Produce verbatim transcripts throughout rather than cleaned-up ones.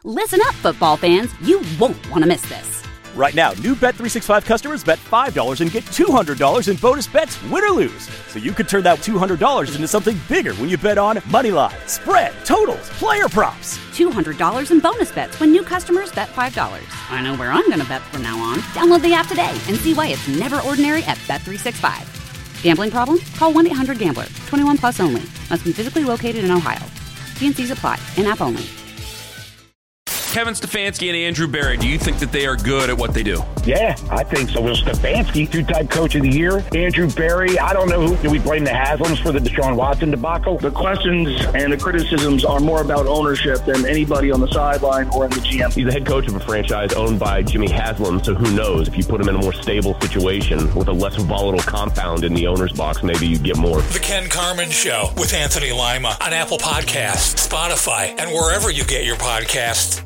Listen up, football fans. You won't want to miss this. Right now, new Bet three sixty-five customers bet five dollars and get two hundred dollars in bonus bets, win or lose. So you could turn that two hundred dollars into something bigger when you bet on money line, spread, totals, player props. two hundred dollars in bonus bets when new customers bet five dollars. I know where I'm going to bet from now on. Download the app today and see why it's never ordinary at Bet three sixty-five. Gambling problem? Call one eight hundred gambler. twenty-one plus only. Must be physically located in Ohio. T and C's apply. In-app only. Kevin Stefanski and Andrew Berry, do you think that they are good at what they do? Yeah, I think so. Well, Stefanski, two-time coach of the year. Andrew Berry, I don't know who. Do we blame the Haslams for the Deshaun Watson debacle? The questions and the criticisms are more about ownership than anybody on the sideline or in the G M. He's the head coach of a franchise owned by Jimmy Haslam, so who knows? If you put him in a more stable situation with a less volatile compound in the owner's box, maybe you get more. The Ken Carman Show with Anthony Lima on Apple Podcasts, Spotify, and wherever you get your podcasts.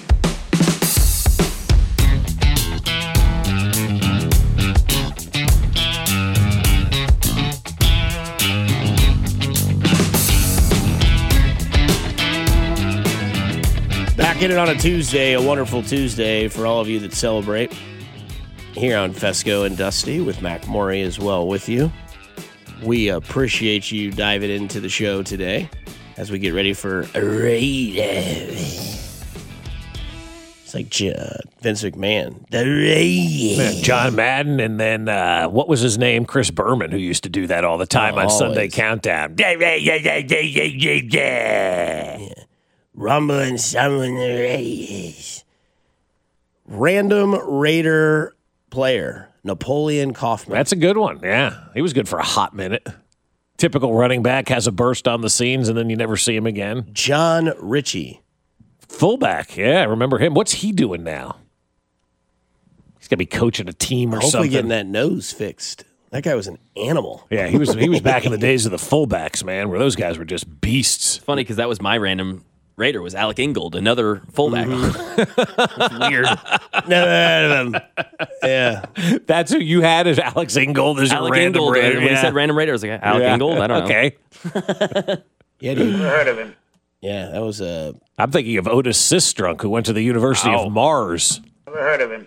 Back in it on a Tuesday, a wonderful Tuesday for all of you that celebrate. Here on Fesco and Dusty with Mac Maury as well with you. We appreciate you diving into the show today as we get ready for a Raiders. It's like uh, Vince McMahon. The Raiders. John Madden, and then uh, what was his name? Chris Berman, who used to do that all the time oh, on always. Sunday Countdown. Yeah. Rumbling someone the Raiders. Random Raider player, Napoleon Kaufman. That's a good one, yeah. He was good for a hot minute. Typical running back, has a burst on the scenes, and then you never see him again. John Ritchie. Fullback, yeah, I remember him. What's he doing now? He's got to be coaching a team or Hopefully something. Getting that nose fixed. That guy was an animal. Yeah, he was He was back in the days of the fullbacks, man, where those guys were just beasts. It's funny because that was my random Raider was Alec Ingold, another fullback. Mm-hmm. Weird. No, no, no, no. Yeah. That's who you had as Alex Ingold as Alec your random Ingold. Raider. When yeah. he said random Raider, I was like, Alec yeah. Ingold? I don't okay. know. Okay. Yeah, dude. Never heard of him. Yeah, that was a... Uh... I'm thinking of Otis Sistrunk, who went to the University oh. of Mars. Never heard of him.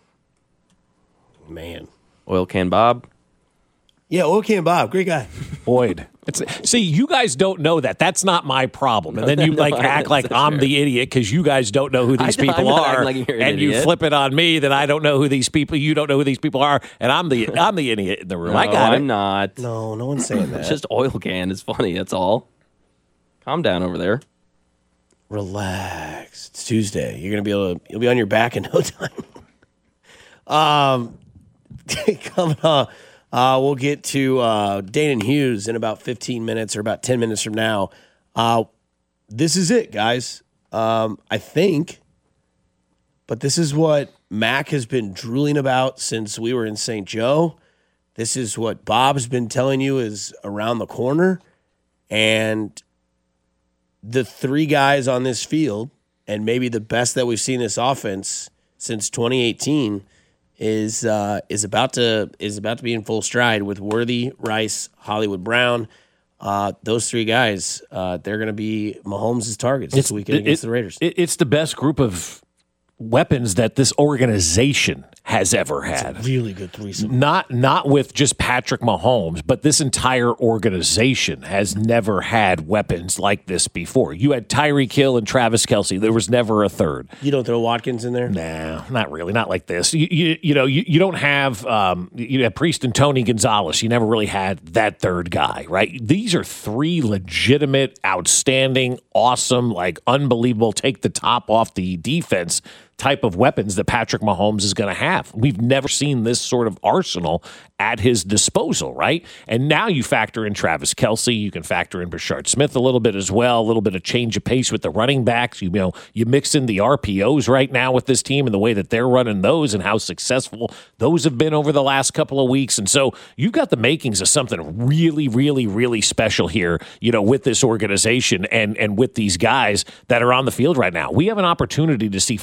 Man. Oil Can Bob. Yeah, Oil Can Bob. Great guy. Boyd. It's, see, you guys don't know that. That's not my problem. And then you like no, act like I'm fair. the idiot because you guys don't know who these people are, like an and you idiot. flip it on me that I don't know who these people. You don't know who these people are, and I'm the I'm the idiot in the room. No, I got I'm it. not. No, no one's saying that. It's just Oil Can. It's funny. That's all. Calm down over there. Relax. It's Tuesday. You're gonna be able to. You'll be on your back in no time. um, coming on. Uh, we'll get to uh, Danon Hughes in about fifteen minutes or about ten minutes from now. Uh, this is it, guys. Um, I think. But this is what Mac has been drooling about since we were in Saint Joe. This is what Bob's been telling you is around the corner. And the three guys on this field, and maybe the best that we've seen this offense since twenty eighteen, is uh, is about to is about to be in full stride with Worthy, Rice, Hollywood Brown. Uh, those three guys, uh, they're going to be Mahomes' targets this weekend against it, the Raiders. It, it's the best group of weapons that this organization has ever had. It's a really good threesome. Not not with just Patrick Mahomes, but this entire organization has never had weapons like this before. You had Tyreek Hill and Travis Kelce. There was never a third. You don't throw Watkins in there? No, not really. Not like this. You you, you know, you, you don't have um, you have Priest and Tony Gonzalez. You never really had that third guy, right? These are three legitimate, outstanding, awesome, like unbelievable, take the top off the defense type of weapons that Patrick Mahomes is going to have. We've never seen this sort of arsenal at his disposal, right? And now you factor in Travis Kelce, you can factor in Brashard Smith a little bit as well, a little bit of change of pace with the running backs. You know, you mix in the R P Os right now with this team and the way that they're running those and how successful those have been over the last couple of weeks. And so you've got the makings of something really, really, really special here, you know, with this organization and, and with these guys that are on the field right now. We have an opportunity to see fireworks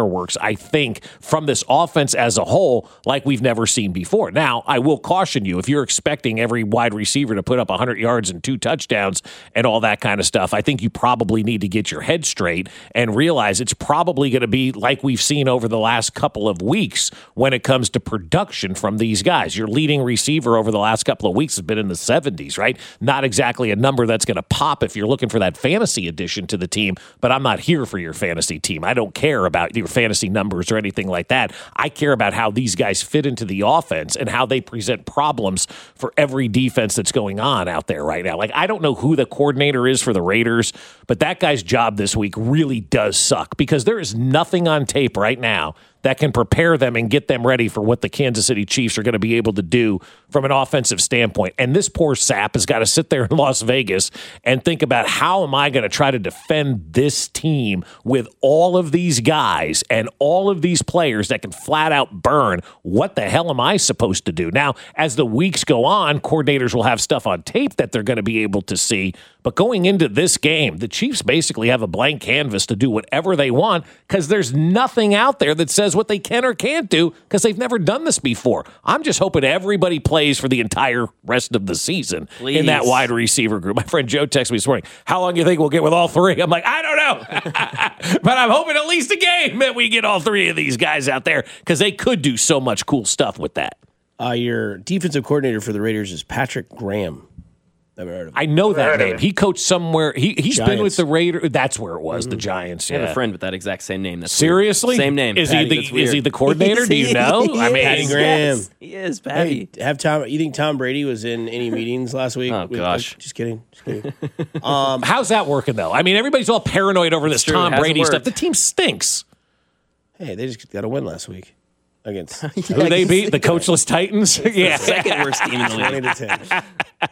fireworks, I think, from this offense as a whole, like we've never seen before. Now, I will caution you, if you're expecting every wide receiver to put up one hundred yards and two touchdowns and all that kind of stuff, I think you probably need to get your head straight and realize it's probably going to be like we've seen over the last couple of weeks when it comes to production from these guys. Your leading receiver over the last couple of weeks has been in the seventies, right? Not exactly a number that's going to pop if you're looking for that fantasy addition to the team, but I'm not here for your fantasy team. I don't care about your fantasy numbers or anything like that. I care about how these guys fit into the offense and how they present problems for every defense that's going on out there right now. Like, I don't know who the coordinator is for the Raiders, but that guy's job this week really does suck because there is nothing on tape right now that can prepare them and get them ready for what the Kansas City Chiefs are going to be able to do from an offensive standpoint. And this poor sap has got to sit there in Las Vegas and think about, how am I going to try to defend this team with all of these guys and all of these players that can flat out burn? What the hell am I supposed to do? Now, as the weeks go on, coordinators will have stuff on tape that they're going to be able to see. But going into this game, the Chiefs basically have a blank canvas to do whatever they want because there's nothing out there that says what they can or can't do because they've never done this before. I'm just hoping everybody plays for the entire rest of the season Please. in that wide receiver group. My friend Joe texted me this morning, how long do you think we'll get with all three? I'm like, I don't know. But I'm hoping at least a game that we get all three of these guys out there because they could do so much cool stuff with that. Uh, your defensive coordinator for the Raiders is Patrick Graham. Never heard of him. I know that name. He coached somewhere. He, he's Giants. been with the Raiders. That's where it was, mm-hmm. the Giants. I Yeah. have a friend with that exact same name. That's Seriously? Weird. Same name. Is Patty, he the that's weird. is he the coordinator? Do you know? I mean, Patty Graham. Yes, he is, Patty. Hey, have Tom? You think Tom Brady was in any meetings last week? Oh, With- gosh. just kidding. Just kidding. Um, how's that working though? I mean, everybody's all paranoid over this true, Tom it hasn't Brady stuff. worked. The team stinks. Hey, they just got a win last week against Who they beat? The coachless Titans. Yeah, Second worst team in the twenty league. to ten.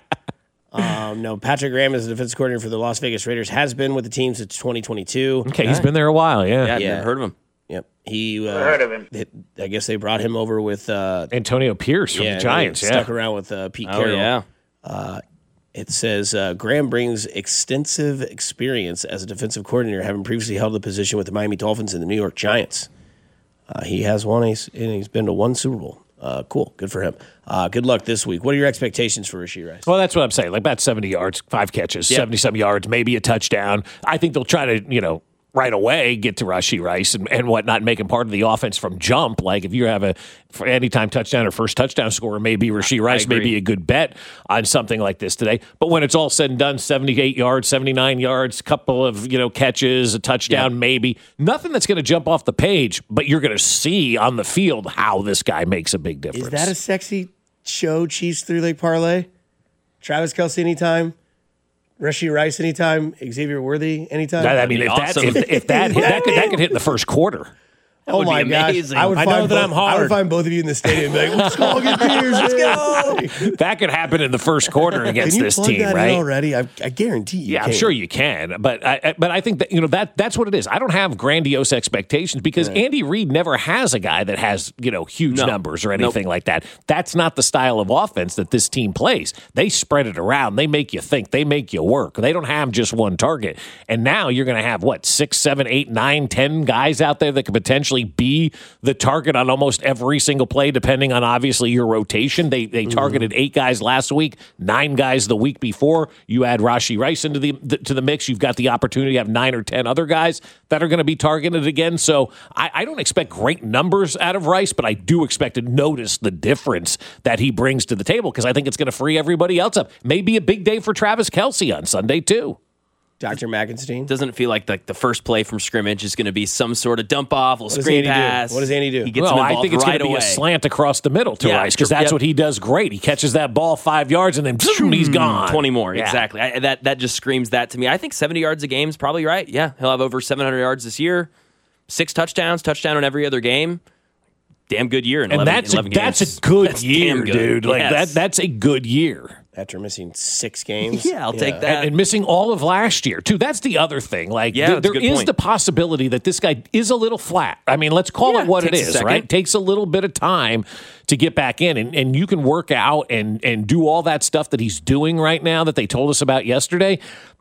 Um, no, Patrick Graham is the defensive coordinator for the Las Vegas Raiders. Has been with the team since twenty twenty-two. Okay, he's been there a while. Yeah, Yeah, I've Yeah. never heard of him. Yep, he uh, heard of him. it- I guess they brought him over with uh, Antonio Pierce from yeah, the Giants. they Yeah, stuck around with uh, Pete Oh, Carroll. yeah. It says uh, Graham brings extensive experience as a defensive coordinator, having previously held the position with the Miami Dolphins and the New York Giants. Uh, he has won, a, and he's been to one Super Bowl. Uh, cool, good for him. Uh, good luck this week. What are your expectations for Rashee Rice? Well, that's what I'm saying. Like about seventy yards, five catches, Yep. seventy-some yards, maybe a touchdown. I think they'll try to, you know, right away get to Rashee Rice and, and whatnot, and make him part of the offense from jump. Like if you have a for anytime touchdown or first touchdown scorer, maybe Rashee Rice may be a good bet on something like this today. But when it's all said and done, seventy-eight yards, seventy-nine yards, couple of, you know, catches, a touchdown, Yep. maybe. Nothing that's going to jump off the page, but you're going to see on the field how this guy makes a big difference. Is that a sexy show, Chiefs three-leg parlay? Travis Kelce anytime? Rashee Rice anytime? Xavier Worthy anytime? I mean, if, awesome. that, if, if that hit, that could that could hit in the first quarter. oh would be my gosh. amazing. I would I find know that both, I'm hard. I would find both of you in the stadium and be like, let's go all get beers. Let's go. That could happen in the first quarter against Can you this plug team, that right? in already? I, I guarantee you Yeah, I'm can. sure you can, but I, I- but I think that you know that that's what it is. I don't have grandiose expectations because Andy Reid never has a guy that has you know huge No. numbers or anything like that. That's not the style of offense that this team plays. They spread it around. They make you think. They make you work. They don't have just one target. And now you're going to have what six, seven, eight, nine, ten guys out there that could potentially be the target on almost every single play, depending on obviously your rotation. They they targeted eight guys last week, nine guys the week before. You add Rashee Rice into the, the to the mix, you've got the opportunity to have nine or ten other guys that are going to be targeted again. So I, I don't expect great numbers out of Rice, but I do expect to notice the difference that he brings to the table because I think it's going to free everybody else up. Maybe a big day for Travis Kelce on Sunday too. Doctor Mackenstein. Doesn't feel like the, the first play from scrimmage is going to be some sort of dump off, little What does screen Andy do? pass. What does Andy do? He gets well, him I involved think it's right going to be away. a slant across the middle to Yeah, Rice because sure. that's Yep. what he does great. He catches that ball five yards and then boom, he's gone. twenty more, Yeah. exactly. I, that that just screams that to me. I think seventy yards a game is probably right. Yeah, he'll have over seven hundred yards this year. Six touchdowns, touchdown in every other game. Damn good year in And eleven, that's a, eleven that's games. a good That's year, damn good. dude. Like Yes. that that's a good year. After missing six games. Yeah, I'll take that. And, and missing all of last year too. That's the other thing. Like Yeah, th- that's a there good is point. the possibility that this guy is a little flat. I mean, let's call Yeah, it what it takes a is, second. right? Takes a little bit of time to get back in, and, and you can work out and and do all that stuff that he's doing right now that they told us about yesterday.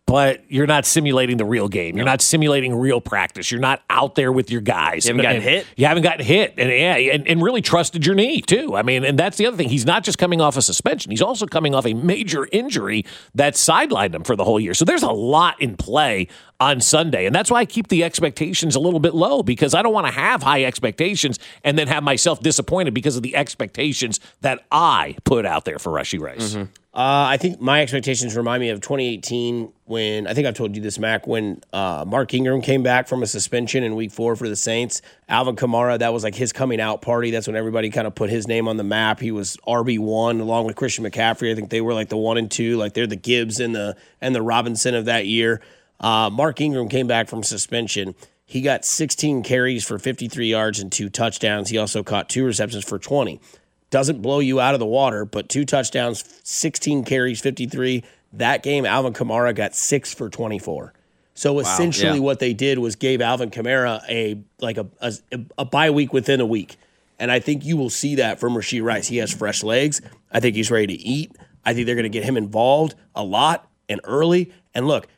but you're not simulating the real game. You're not simulating real practice. You're not out there with your guys. You haven't gotten hit? You haven't gotten hit. And, yeah, and, and really trusted your knee, too. I mean, and that's the other thing. He's not just coming off a suspension. He's also coming off a major injury that sidelined him for the whole year. So there's a lot in play on Sunday. And that's why I keep the expectations a little bit low, because I don't want to have high expectations and then have myself disappointed because of the expectations that I put out there for Rashee Rice. Mm-hmm. Uh, I think my expectations remind me of twenty eighteen when, I think I've told you this, Mac, when uh, Mark Ingram came back from a suspension in week four for the Saints. Alvin Kamara, that was like his coming out party. That's when everybody kind of put his name on the map. He was R B one along with Christian McCaffrey. I think they were like the one and two. Like they're the Gibbs and the, and the Robinson of that year. Uh, Mark Ingram came back from suspension. He got sixteen carries for fifty-three yards and two touchdowns. He also caught two receptions for twenty. Doesn't blow you out of the water, but two touchdowns, sixteen carries, fifty-three. That game, Alvin Kamara got six for twenty-four. So wow, essentially, yeah. what they did was gave Alvin Kamara a like a, a a bye week within a week, and I think you will see that from Rashee Rice. He has fresh legs. I think he's ready to eat. I think they're going to get him involved a lot and early. And look,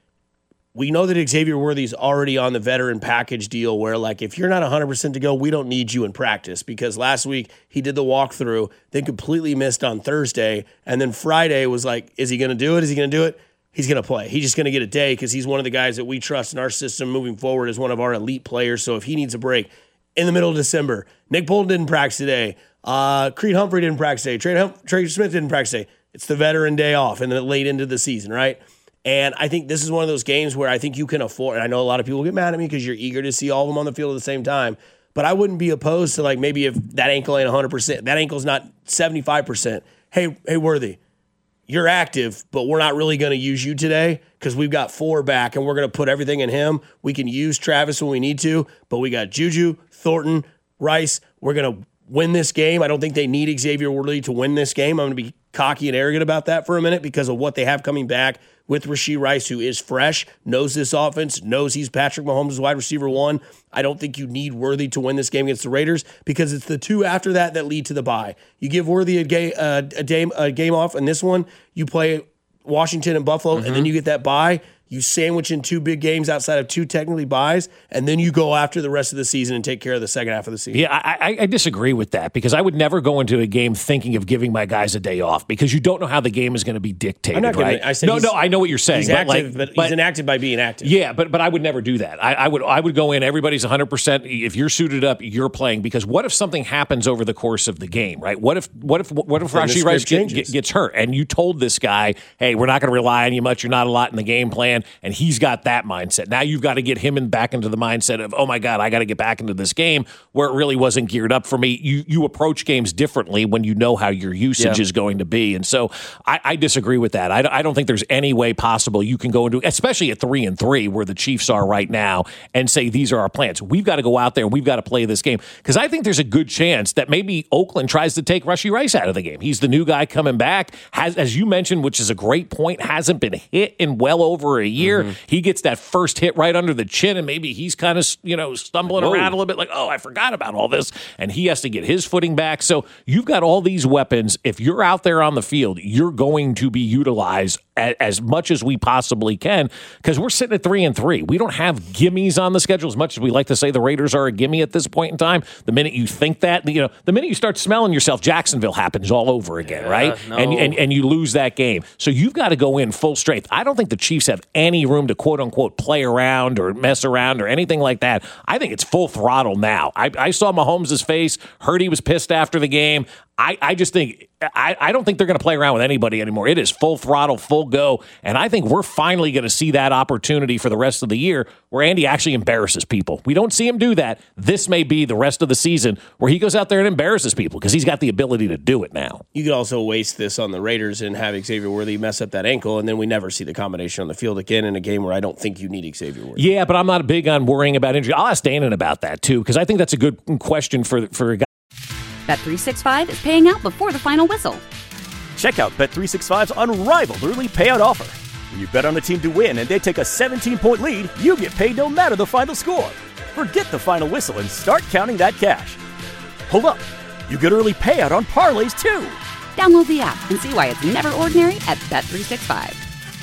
we know that Xavier Worthy's already on the veteran package deal where, like, if you're not one hundred percent to go, we don't need you in practice, because last week he did the walkthrough, then completely missed on Thursday, and then Friday was like, is he going to do it? Is he going to do it? He's going to play. He's just going to get a day because he's one of the guys that we trust in our system moving forward as one of our elite players. So if he needs a break in the middle of December, Nick Bolton didn't practice today. Uh, Creed Humphrey didn't practice today. Trey, hum- Trey Smith didn't practice today. It's the veteran day off and then late into the season, right? And I think this is one of those games where I think you can afford, and I know a lot of people get mad at me because you're eager to see all of them on the field at the same time, but I wouldn't be opposed to, like, maybe if that ankle ain't one hundred percent, that ankle's not seventy-five percent. Hey, hey, Worthy, you're active, but we're not really going to use you today because we've got four back and we're going to put everything in him. We can use Travis when we need to, but we got Juju, Thornton, Rice. We're going to win this game. I don't think they need Xavier Worthy to win this game. I'm going to be cocky and arrogant about that for a minute because of what they have coming back with Rashee Rice, who is fresh, knows this offense, knows he's Patrick Mahomes' wide receiver one. I don't think you need Worthy to win this game against the Raiders because it's the two after that that lead to the bye. You give Worthy a, ga- uh, a, game, a game off, and this one, you play Washington and Buffalo, mm-hmm. and then you get that bye. You sandwich in two big games outside of two technically buys, and then you go after the rest of the season and take care of the second half of the season. Yeah, I, I disagree with that because I would never go into a game thinking of giving my guys a day off because you don't know how the game is going to be dictated, I'm not gonna, right? I said no, no, I know what you're saying. He's but active, like, but, but he's inactive by being active. Yeah, but but I would never do that. I, I would I would go in, everybody's one hundred percent. If you're suited up, you're playing because what if something happens over the course of the game, right? What if what if what if Rashee Rice get, get, gets hurt and you told this guy, hey, we're not going to rely on you much. You're not a lot in the game plan, and he's got that mindset. Now you've got to get him in back into the mindset of, oh my God, I got to get back into this game where it really wasn't geared up for me. You you approach games differently when you know how your usage yeah. is going to be. And so I, I disagree with that. I, I don't think there's any way possible you can go into, especially at three and three where the Chiefs are right now, and say these are our plans. We've got to go out there and we've got to play this game because I think there's a good chance that maybe Oakland tries to take Rashee Rice out of the game. He's the new guy coming back, has, as you mentioned, which is a great point, hasn't been hit in well over a year. Mm-hmm. He gets that first hit right under the chin, and maybe he's kind of, you know, stumbling Whoa. around a little bit like, oh, I forgot about all this, and he has to get his footing back. So you've got all these weapons. If you're out there on the field, you're going to be utilized as much as we possibly can because we're sitting at three and three. We don't have gimmies on the schedule as much as we like to say the Raiders are a gimme at this point in time. The minute you think that, you know, the minute you start smelling yourself, Jacksonville happens all over again, yeah, right? No. And, and and you lose that game. So you've got to go in full strength. I don't think the Chiefs have any room to quote unquote play around or mess around or anything like that. I think it's full throttle now. I, I saw Mahomes' face, heard he was pissed after the game. I, I just think I, I don't think they're going to play around with anybody anymore. It is full throttle, full go, and I think we're finally going to see that opportunity for the rest of the year where Andy actually embarrasses people. We don't see him do that. This may be the rest of the season where he goes out there and embarrasses people because he's got the ability to do it now. You could also waste this on the Raiders and have Xavier Worthy mess up that ankle, and then we never see the combination on the field again in a game where I don't think you need Xavier Worthy. Yeah, but I'm not big on worrying about injury. I'll ask Danon about that too because I think that's a good question for for a guy. Bet three sixty-five is paying out before the final whistle. Check out Bet three sixty-five's unrivaled early payout offer. When you bet on a team to win and they take a seventeen-point lead, you get paid no matter the final score. Forget the final whistle and start counting that cash. Hold up. You get early payout on parlays, too. Download the app and see why it's never ordinary at Bet three sixty-five.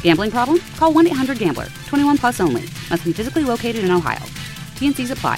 Gambling problem? Call one eight hundred gambler. twenty-one plus only. Must be physically located in Ohio. T N Cs apply.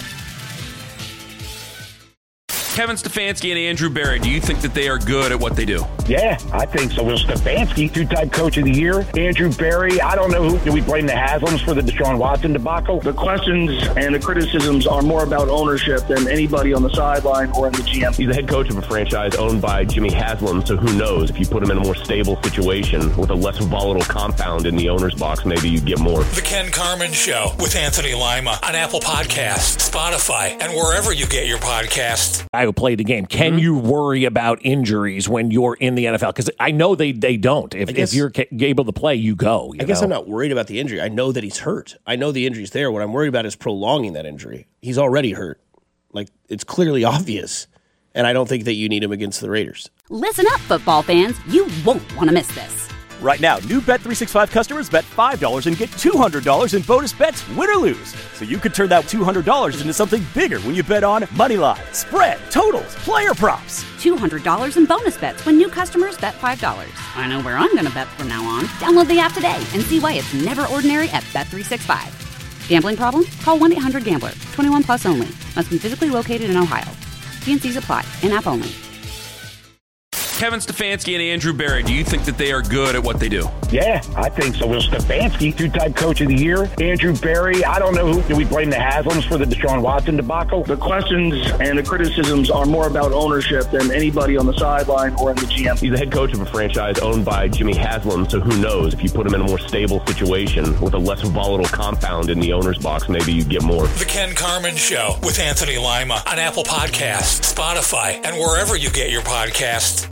Kevin Stefanski and Andrew Berry, do you think that they are good at what they do? Yeah, I think so. Will Stefanski, two-time coach of the year. Andrew Berry, I don't know who. Do we blame the Haslams for the Deshaun Watson debacle? The questions and the criticisms are more about ownership than anybody on the sideline or in the G M. He's the head coach of a franchise owned by Jimmy Haslam, so who knows? If you put him in a more stable situation with a less volatile compound in the owner's box, maybe you get more. The Ken Carman Show with Anthony Lima on Apple Podcasts, Spotify, and wherever you get your podcasts. Who played the game. Can mm-hmm. you worry about injuries when you're in the N F L? Because I know they, they don't. If, guess, if you're able to play, you go. You I guess know? I'm not worried about the injury. I know that he's hurt. I know the injury's there. What I'm worried about is prolonging that injury. He's already hurt. Like, it's clearly obvious. And I don't think that you need him against the Raiders. Listen up, football fans. You won't want to miss this. Right now, new Bet three sixty-five customers bet five dollars and get two hundred dollars in bonus bets, win or lose. So you could turn that two hundred dollars into something bigger when you bet on money line, spread, totals, player props. two hundred dollars in bonus bets when new customers bet five dollars. I know where I'm going to bet from now on. Download the app today and see why it's never ordinary at Bet three sixty-five. Gambling problem? Call one eight hundred gambler. twenty-one plus only. Must be physically located in Ohio. T N Cs apply. In-app only. Kevin Stefanski and Andrew Berry, do you think that they are good at what they do? Yeah, I think so. Will Stefanski, two-time coach of the year. Andrew Berry, I don't know who. Do we blame the Haslams for the Deshaun Watson debacle? The questions and the criticisms are more about ownership than anybody on the sideline or in the G M. He's the head coach of a franchise owned by Jimmy Haslam, so who knows? If you put him in a more stable situation with a less volatile compound in the owner's box, maybe you get more. The Ken Carman Show with Anthony Lima on Apple Podcasts, Spotify, and wherever you get your podcasts.